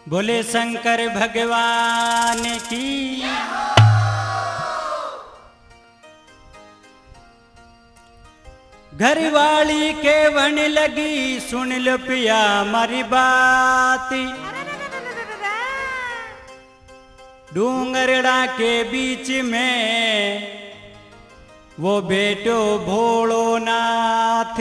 बोले शंकर भगवान की। घरवाली के वन लगी सुन लो पिया मारी बात। डूंगरड़ा के बीच में वो बेटो भोलोनाथ।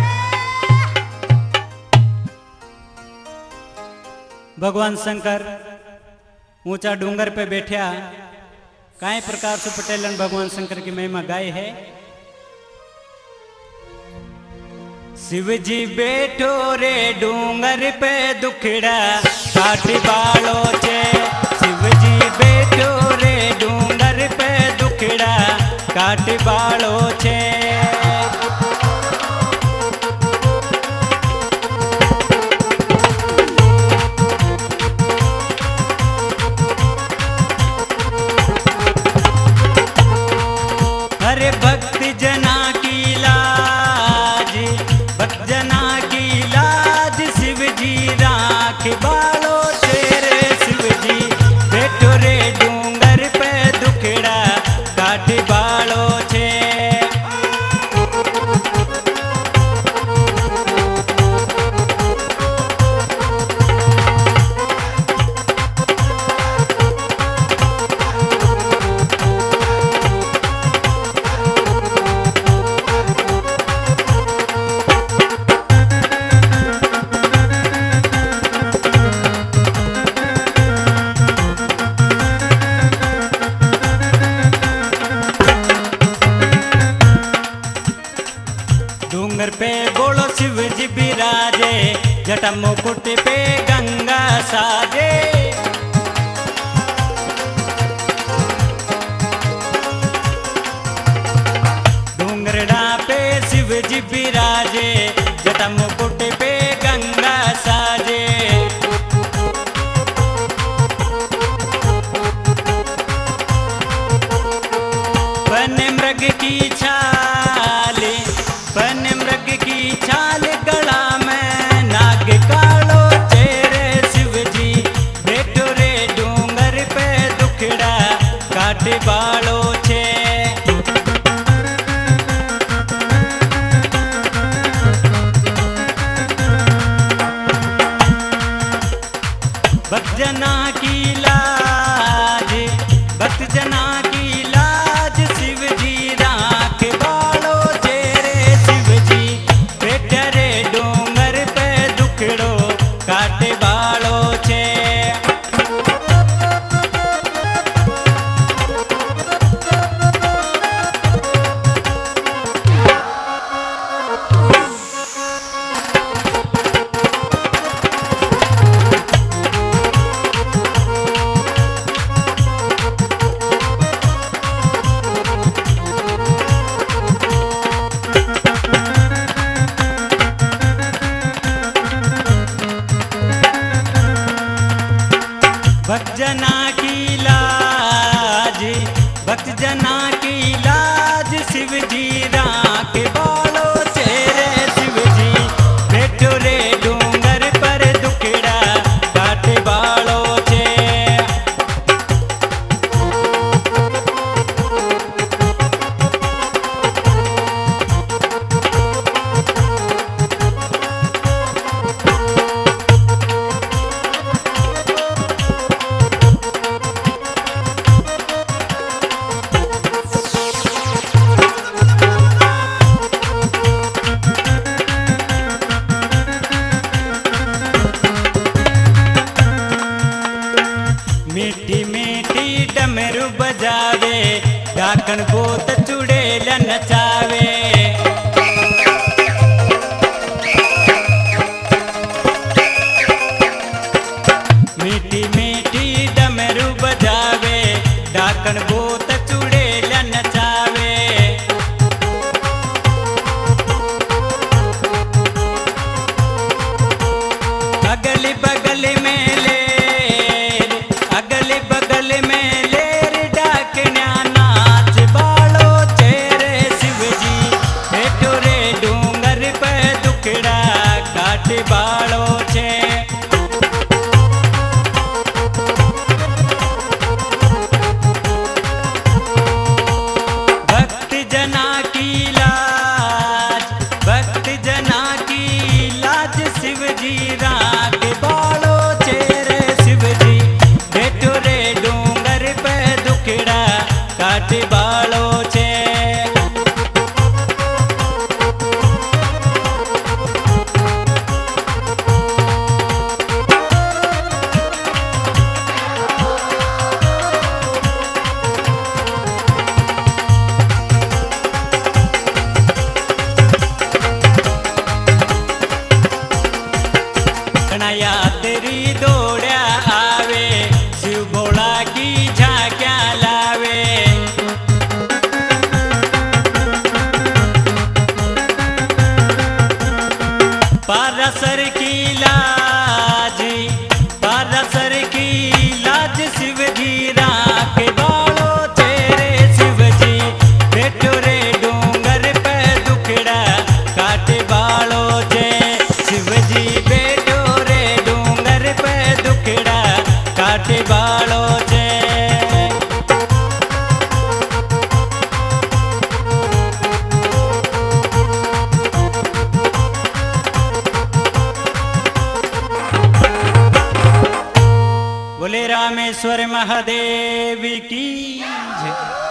भगवान शंकर ऊंचा डूंगर पे बैठा काई प्रकार से पटेलन भगवान शंकर की महिमा गाय है। शिव जी बैठो रे डूंगर पे दुखड़ा काट बालो छे। शिव जी बैठो रे डूंगर पे दुखड़ा काट बालो छे। अरे भक्त जना की लाज, भक्त जना की लाज शिव जी राख बालो तेरे। शिव जी बैठो रे डूंगर पे दुखड़ा काट बालो छे। डूंगर पे बोलो शिव जी बिराजे, जटा मुकुट पे गंगा साजे। डूंगरड़ा पे शिव जी बिराजे, जटा मुकुट पे गंगा साजे। वन मृग की छाल, वन मृग की छाल गला में नाग कालो चेहरे। शिव जी बैठो रे डूंगर पे दुखड़ा काट बालो छे। भक्त जना की लाज, भक्त जना की लाज शिव जी राख बालो चेहरे। शिव जी बैठे रे डूंगर पे दुखड़ो काट बालो छे। भक्त जना की लाज, भक्त जना की लाज शिव जी राख बालो चेहरे। शिव जी बैठो रे डूंगर पर दुखड़ा काट बालो छे। मीठी मीठी डमरू बजावे, डाकन गोत चुड़ैल नचावे। मीठी मीठी डमरू बजावे, डाकन गोत चुड़ैल नचावे। अगली बगल में लेर, अगली बगल में लेर डाकन्या नाच बालो चेहरे। शिव जी पारासर की लाज, पारासर की लाज शिव जी राख बालो तेरे शिव जी। बैठो रे डूंगर पे दुखड़ा काटे बालो जय शिव जी। बैठो रे डूंगर पे दुखड़ा काटे बालो जय। बोले रामेश्वर महादेव की जय।